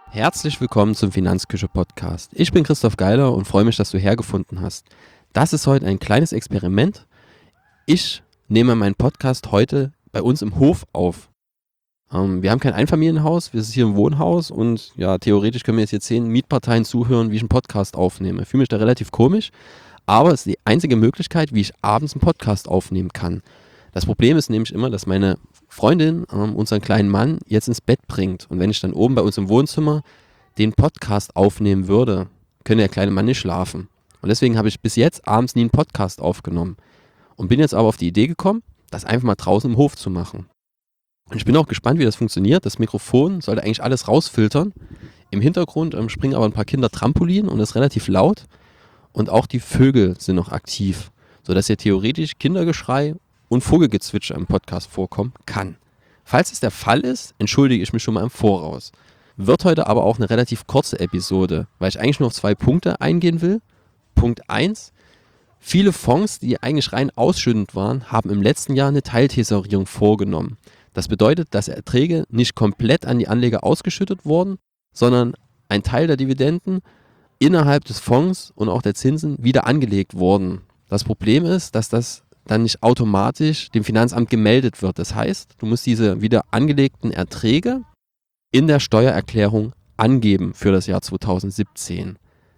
Herzlich willkommen zum Finanzküche-Podcast. Ich bin Christoph Geiler und freue mich, dass du hergefunden hast. Das ist heute ein kleines Experiment. Ich nehme meinen Podcast heute bei uns im Hof auf. Wir haben kein Einfamilienhaus, wir sind hier im Wohnhaus und ja, theoretisch können mir jetzt hier 10 Mietparteien zuhören, wie ich einen Podcast aufnehme. Ich fühle mich da relativ komisch, aber es ist die einzige Möglichkeit, wie ich abends einen Podcast aufnehmen kann. Das Problem ist nämlich immer, dass meine Freundin unseren kleinen Mann jetzt ins Bett bringt. Und wenn ich dann oben bei uns im Wohnzimmer den Podcast aufnehmen würde, könnte der kleine Mann nicht schlafen. Und deswegen habe ich bis jetzt abends nie einen Podcast aufgenommen. Und bin jetzt aber auf die Idee gekommen, das einfach mal draußen im Hof zu machen. Und ich bin auch gespannt, wie das funktioniert. Das Mikrofon sollte eigentlich alles rausfiltern. Im Hintergrund springen aber ein paar Kinder Trampolin und es ist relativ laut. Und auch die Vögel sind noch aktiv, sodass hier theoretisch Kindergeschrei und Vogelgezwitscher im Podcast vorkommen kann. Falls es der Fall ist, entschuldige ich mich schon mal im Voraus. Wird heute aber auch eine relativ kurze Episode, weil ich eigentlich nur auf 2 Punkte eingehen will. Punkt 1. Viele Fonds, die eigentlich rein ausschüttend waren, haben im letzten Jahr eine Teiltesorierung vorgenommen. Das bedeutet, dass Erträge nicht komplett an die Anleger ausgeschüttet wurden, sondern ein Teil der Dividenden innerhalb des Fonds und auch der Zinsen wieder angelegt wurden. Das Problem ist, dass das dann nicht automatisch dem Finanzamt gemeldet wird. Das heißt, du musst diese wieder angelegten Erträge in der Steuererklärung angeben für das Jahr 2017.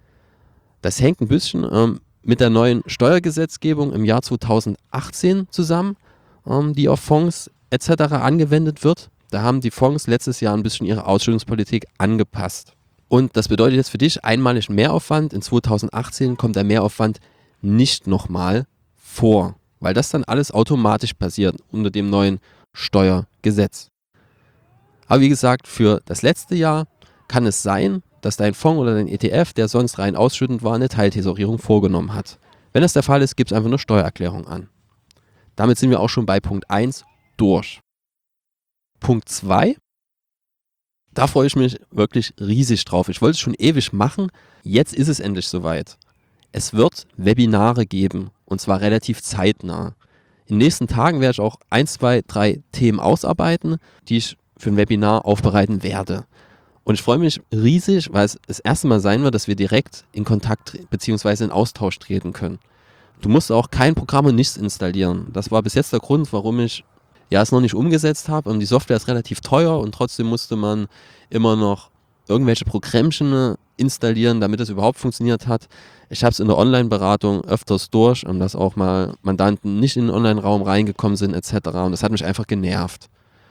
Das hängt ein bisschen mit der neuen Steuergesetzgebung im Jahr 2018 zusammen, die auf Fonds etc. angewendet wird. Da haben die Fonds letztes Jahr ein bisschen ihre Ausschüttungspolitik angepasst. Und das bedeutet jetzt für dich einmalig Mehraufwand. In 2018 kommt der Mehraufwand nicht nochmal vor, weil das dann alles automatisch passiert unter dem neuen Steuergesetz. Aber wie gesagt, für das letzte Jahr kann es sein, dass dein Fonds oder dein ETF, der sonst rein ausschüttend war, eine Teiltesorierung vorgenommen hat. Wenn das der Fall ist, gibt es einfach eine Steuererklärung an. Damit sind wir auch schon bei Punkt 1 durch. Punkt 2, da freue ich mich wirklich riesig drauf. Ich wollte es schon ewig machen, jetzt ist es endlich soweit. Es wird Webinare geben und zwar relativ zeitnah. In den nächsten Tagen werde ich auch 1, 2, 3 Themen ausarbeiten, die ich für ein Webinar aufbereiten werde. Und ich freue mich riesig, weil es das erste Mal sein wird, dass wir direkt in Kontakt bzw. in Austausch treten können. Du musst auch kein Programm und nichts installieren. Das war bis jetzt der Grund, warum ich es noch nicht umgesetzt habe. Und die Software ist relativ teuer und trotzdem musste man immer noch irgendwelche Programmchen installieren, damit es überhaupt funktioniert hat. Ich habe es in der Online-Beratung öfters durch, dass auch mal Mandanten nicht in den Online-Raum reingekommen sind etc. Und das hat mich einfach genervt.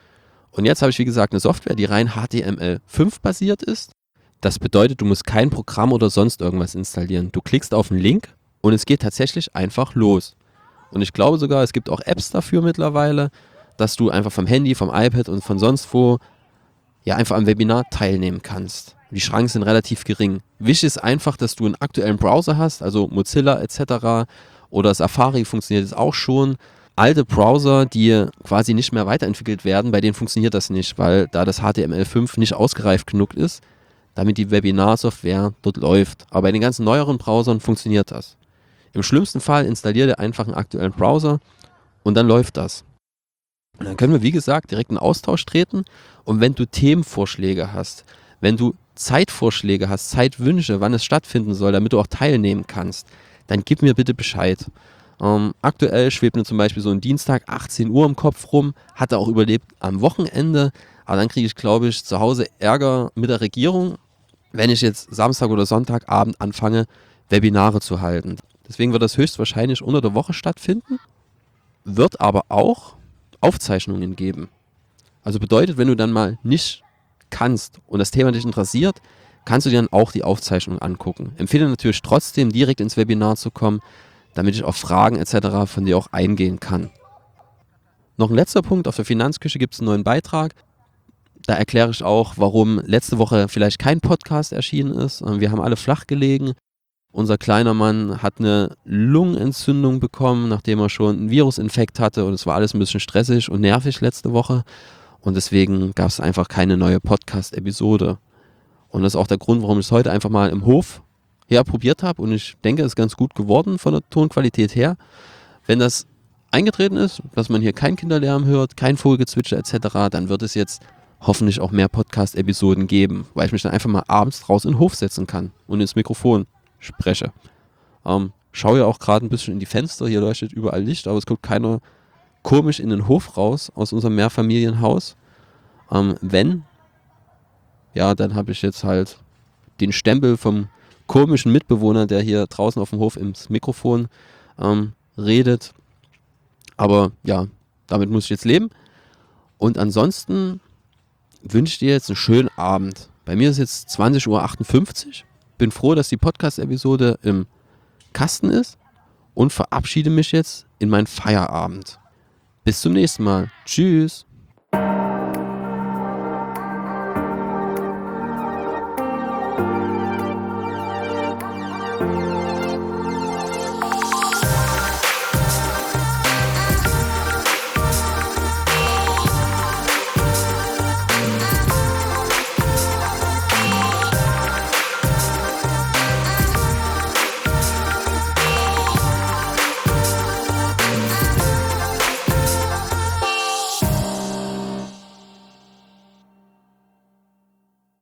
Und jetzt habe ich, wie gesagt, eine Software, die rein HTML5 basiert ist. Das bedeutet, du musst kein Programm oder sonst irgendwas installieren. Du klickst auf einen Link und es geht tatsächlich einfach los. Und ich glaube sogar, es gibt auch Apps dafür mittlerweile, dass du einfach vom Handy, vom iPad und von sonst wo einfach am Webinar teilnehmen kannst. Die Schranken sind relativ gering. Wichtig ist einfach, dass du einen aktuellen Browser hast, also Mozilla etc. oder Safari funktioniert es auch schon. Alte Browser, die quasi nicht mehr weiterentwickelt werden, bei denen funktioniert das nicht, weil da das HTML5 nicht ausgereift genug ist, damit die Webinar-Software dort läuft. Aber bei den ganzen neueren Browsern funktioniert das. Im schlimmsten Fall installiert ihr einfach einen aktuellen Browser und dann läuft das. Und dann können wir, wie gesagt, direkt in Austausch treten. Und wenn du Themenvorschläge hast, wenn du Zeitvorschläge hast, Zeitwünsche, wann es stattfinden soll, damit du auch teilnehmen kannst, dann gib mir bitte Bescheid. Aktuell schwebt mir zum Beispiel so ein Dienstag 18 Uhr im Kopf rum, hatte auch überlebt am Wochenende, aber dann kriege ich, glaube ich, zu Hause Ärger mit der Regierung, wenn ich jetzt Samstag oder Sonntagabend anfange, Webinare zu halten. Deswegen wird das höchstwahrscheinlich unter der Woche stattfinden, wird aber auch Aufzeichnungen geben. Also bedeutet, wenn du dann mal nicht kannst und das Thema dich interessiert, kannst du dir dann auch die Aufzeichnung angucken. Empfehle natürlich trotzdem, direkt ins Webinar zu kommen, damit ich auf Fragen etc. von dir auch eingehen kann. Noch ein letzter Punkt, auf der Finanzküche gibt es einen neuen Beitrag. Da erkläre ich auch, warum letzte Woche vielleicht kein Podcast erschienen ist. Wir haben alle flach gelegen. Unser kleiner Mann hat eine Lungenentzündung bekommen, nachdem er schon einen Virusinfekt hatte und es war alles ein bisschen stressig und nervig letzte Woche und deswegen gab es einfach keine neue Podcast-Episode. Und das ist auch der Grund, warum ich es heute einfach mal im Hof probiert habe und ich denke, es ist ganz gut geworden von der Tonqualität her. Wenn das eingetreten ist, dass man hier keinen Kinderlärm hört, kein Vogelgezwitscher etc., dann wird es jetzt hoffentlich auch mehr Podcast-Episoden geben, weil ich mich dann einfach mal abends raus in den Hof setzen kann und ins Mikrofon spreche. Schaue ja auch gerade ein bisschen in die Fenster, hier leuchtet überall Licht, aber es guckt keiner komisch in den Hof raus aus unserem Mehrfamilienhaus. Wenn, ja, dann habe ich jetzt halt den Stempel vom komischen Mitbewohner, der hier draußen auf dem Hof ins Mikrofon redet. Aber ja, damit muss ich jetzt leben. Und ansonsten wünsche ich dir jetzt einen schönen Abend. Bei mir ist jetzt 20:58 Uhr. Bin froh, dass die Podcast-Episode im Kasten ist und verabschiede mich jetzt in meinen Feierabend. Bis zum nächsten Mal. Tschüss.